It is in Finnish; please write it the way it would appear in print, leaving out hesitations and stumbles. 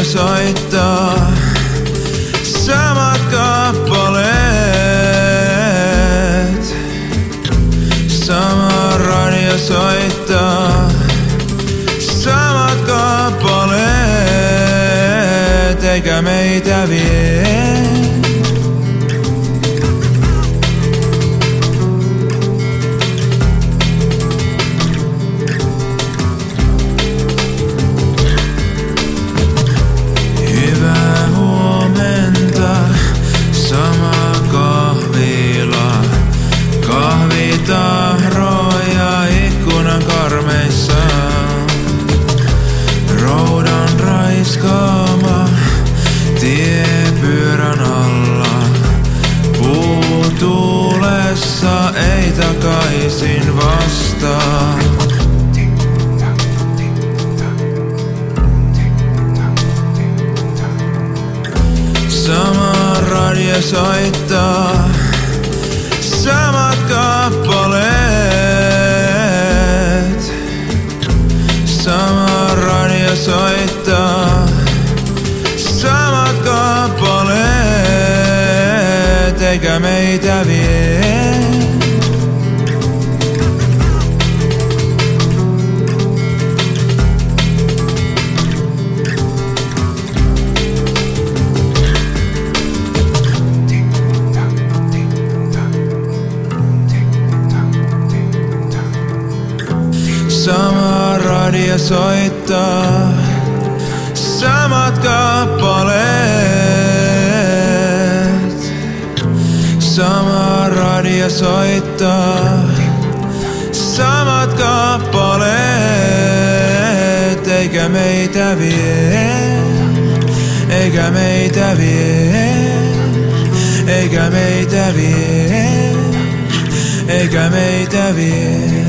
soittaa samat kappaleet. Sama radio soittaa samat kappaleet, eikä meitä vie. Kahvitahroja ikkunan karmeissa, roudan raiskaama tie pyörän alla. Puutulessa ei takaisin vastaa. Sama radio soittaa samat kappaleet. Sama radio soittaa samat kappaleet, eikä meitä vie. Sama radio soittaa samat kappaleet. Sama radio soittaa samat kappaleet, eikä meitä vie. Eikä meitä vie. Eikä meitä vie. Eikä meitä vie.